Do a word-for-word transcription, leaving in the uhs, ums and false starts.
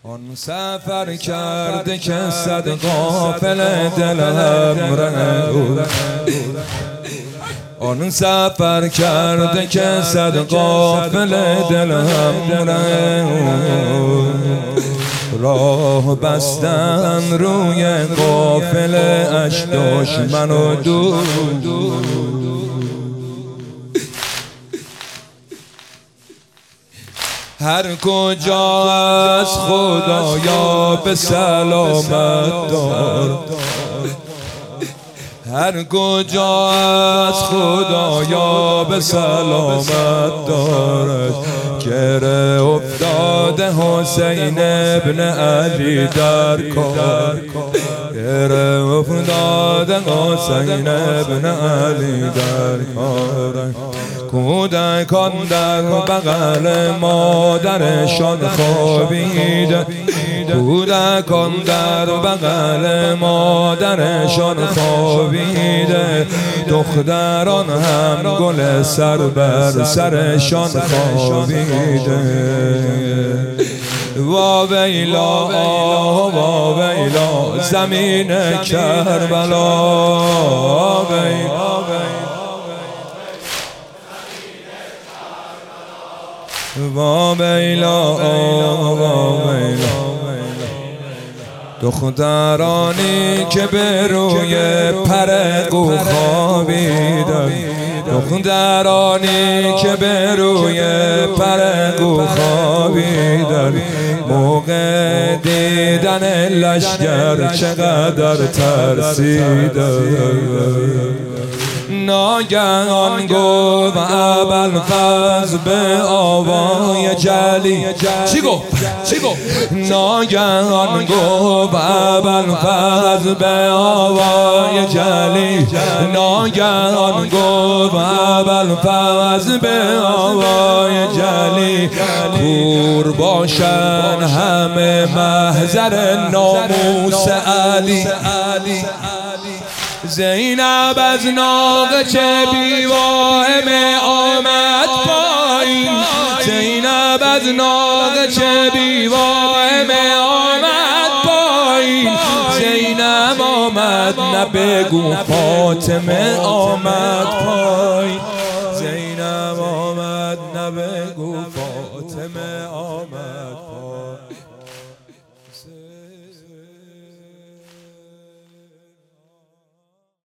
آن سفر کرده که صد قافله دلم رنگ، آن سفر کرده که صد قافله دلم رنگ، راه بستن روی قافله اش دشمن و دوست. هر کجا از خدایا به سلامت دار، هر کجا از خدایا به سلامت دارد. گره افتاده حسین ابن علی در کار، گره افتاده حسین ابن علی در کار. کودکان در بغل مادرشان خوابیده، کودکان در بغل مادرشان خوابیده، دختران هم گل سر بر سرشان خوابیده. وا ویلا وا ویلا زمین کربلا، وا ویلا وا ویلا دخترانی که به روی پرقو خوابیدن، دخترانی که به روی پرقو خوابیدن، موقع دیدن لشگر چقدر ترسیدن. ناگهان گفت ابوالفضل به آوای جلی، چی گفت؟ چی گفت؟ ناگهان گفت ابوالفضل به آوای جلی، ناگهان گفت ابوالفضل به آوای جلی. کور باشن همه محضر ناموس علی، زینب از ناقه بیوائم آمد پایین، زینب از ناقه بیوائم آمد پایین، زینب آمد نه بگو فاطمه آمد